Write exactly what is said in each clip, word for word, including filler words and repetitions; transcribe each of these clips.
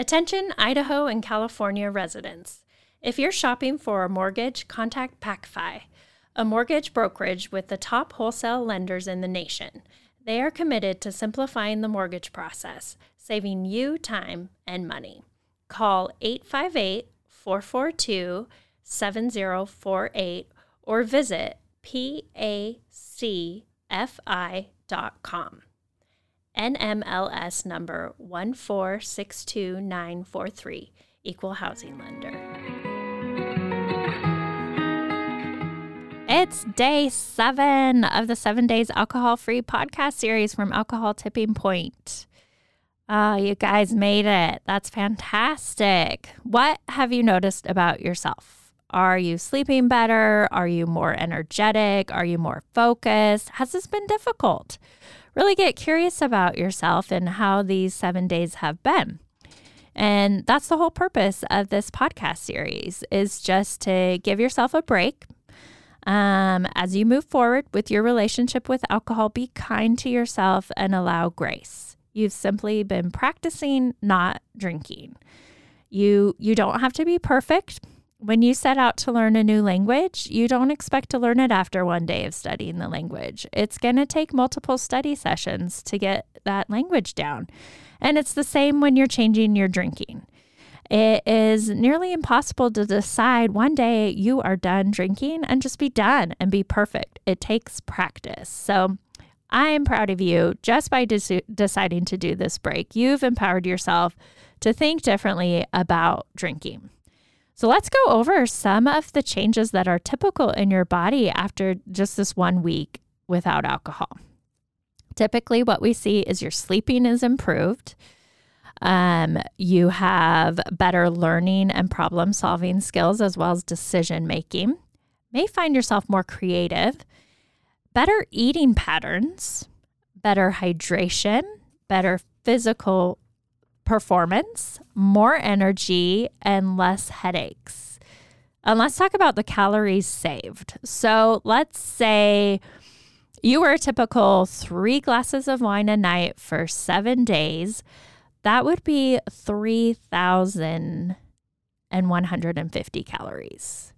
Attention Idaho and California residents. If you're shopping for a mortgage, contact PacFi, a mortgage brokerage with the top wholesale lenders in the nation. They are committed to simplifying the mortgage process, saving you time and money. Call eight five eight, four four two, seven zero four eight or visit pacfi dot com. N M L S number one four six two nine four three, Equal Housing Lender. It's day seven of the seven days alcohol-free podcast series from Alcohol Tipping Point. Oh, you guys made it. That's fantastic. What have you noticed about yourself? Are you sleeping better? Are you more energetic? Are you more focused? Has this been difficult? Really get curious about yourself and how these seven days have been. And that's the whole purpose of this podcast series, is just to give yourself a break. Um, as you move forward with your relationship with alcohol, be kind to yourself and allow grace. You've simply been practicing not drinking. You, you don't have to be perfect. When you set out to learn a new language, you don't expect to learn it after one day of studying the language. It's going to take multiple study sessions to get that language down. And it's the same when you're changing your drinking. It is nearly impossible to decide one day you are done drinking and just be done and be perfect. It takes practice. So I am proud of you just by de- deciding to do this break. You've empowered yourself to think differently about drinking. So let's go over some of the changes that are typical in your body after just this one week without alcohol. Typically, what we see is your sleeping is improved. Um, you have better learning and problem-solving skills as well as decision-making. May find yourself more creative. Better eating patterns, better hydration, better physical performance, more energy, and less headaches. And let's talk about the calories saved. So let's say you were a typical three glasses of wine a night for seven days. That would be three thousand one hundred fifty calories.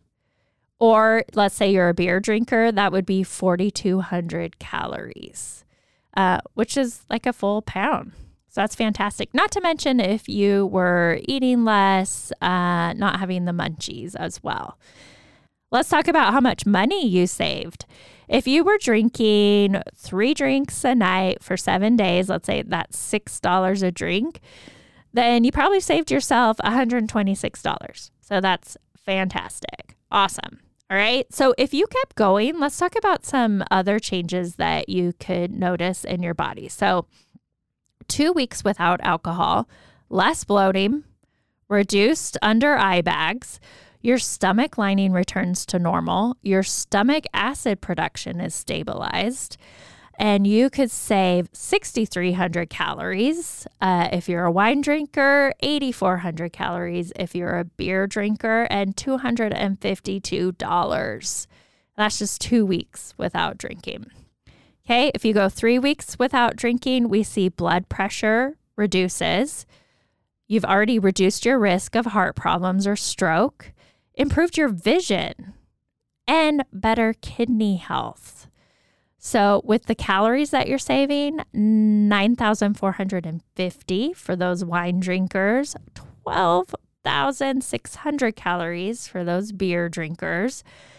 Or let's say you're a beer drinker, that would be four thousand two hundred calories, uh, which is like a full pound. So that's fantastic. Not to mention if you were eating less, uh, not having the munchies as well. Let's talk about how much money you saved. If you were drinking three drinks a night for seven days, let's say that's six dollars a drink, then you probably saved yourself one hundred twenty-six dollars. So that's fantastic. Awesome. All right. So if you kept going, let's talk about some other changes that you could notice in your body. So two weeks without alcohol, less bloating, reduced under eye bags, your stomach lining returns to normal, your stomach acid production is stabilized, and you could save six thousand three hundred calories uh, if you're a wine drinker, eight thousand four hundred calories if you're a beer drinker, and two hundred fifty-two dollars. That's just two weeks without drinking. Okay, if you go three weeks without drinking, we see blood pressure reduces. You've already reduced your risk of heart problems or stroke, improved your vision, and better kidney health. So with the calories that you're saving, nine thousand four hundred fifty for those wine drinkers, twelve thousand six hundred calories for those beer drinkers,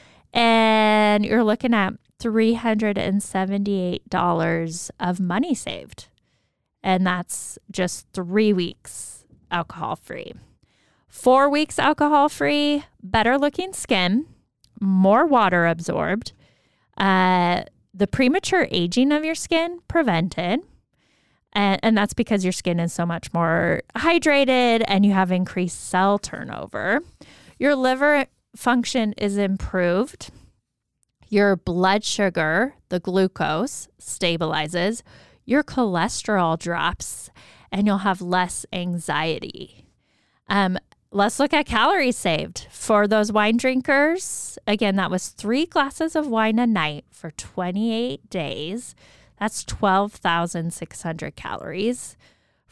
and you're looking at three hundred seventy-eight dollars of money saved. And that's just three weeks alcohol-free. Four weeks alcohol-free, better looking skin, more water absorbed, uh, the premature aging of your skin prevented. And, and that's because your skin is so much more hydrated and you have increased cell turnover. Your liver function is improved. Your blood sugar, the glucose, stabilizes. Your cholesterol drops and you'll have less anxiety. Um, let's look at calories saved. For those wine drinkers, again, that was three glasses of wine a night for twenty-eight days. That's twelve thousand six hundred calories.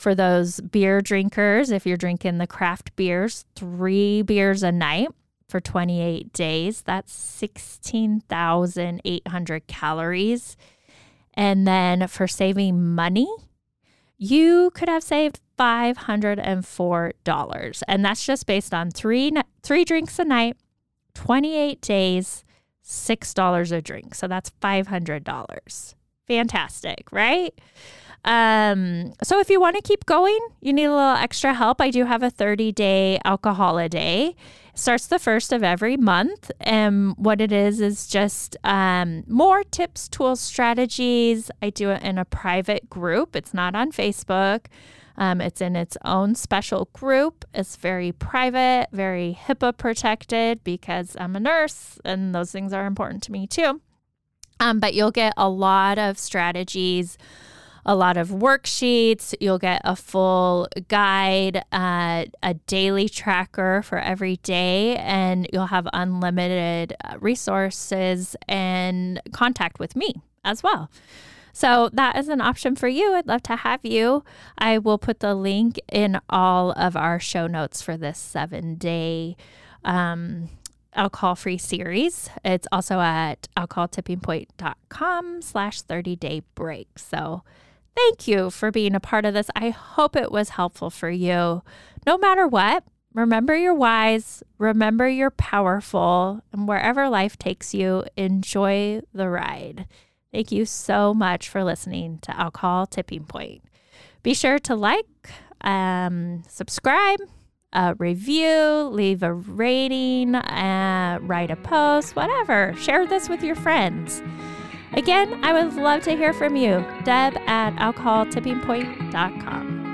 For those beer drinkers, if you're drinking the craft beers, three beers a night for twenty-eight days, that's sixteen thousand eight hundred calories. And then for saving money, you could have saved five hundred four dollars. And that's just based on three, three drinks a night, twenty-eight days, six dollars a drink. So that's five hundred dollars. Fantastic, right? Um, so if you want to keep going, you need a little extra help. I do have a thirty-day alcohol-a-day. It starts the first of every month. And what it is is just um, more tips, tools, strategies. I do it in a private group. It's not on Facebook. Um, it's in its own special group. It's very private, very HIPAA protected because I'm a nurse and those things are important to me too. Um, but you'll get a lot of strategies, a lot of worksheets. You'll get a full guide, uh, a daily tracker for every day, and you'll have unlimited resources and contact with me as well. So that is an option for you. I'd love to have you. I will put the link in all of our show notes for this seven-day um, alcohol-free series. It's also at alcoholtippingpoint.com slash 30-day break. So thank you for being a part of this. I hope it was helpful for you. No matter what, remember you're wise, remember you're powerful, and wherever life takes you, enjoy the ride. Thank you so much for listening to Alcohol Tipping Point. Be sure to like, um, subscribe, uh, review, leave a rating, uh, write a post, whatever. Share this with your friends. Again, I would love to hear from you. Deb at alcohol tipping point dot com.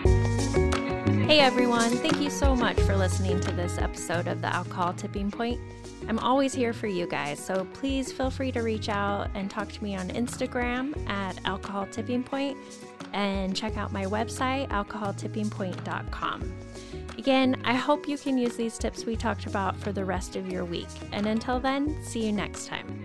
Hey everyone, thank you so much for listening to this episode of the Alcohol Tipping Point. I'm always here for you guys, so please feel free to reach out and talk to me on Instagram at alcohol tipping point and check out my website, alcohol tipping point dot com. Again, I hope you can use these tips we talked about for the rest of your week. And until then, see you next time.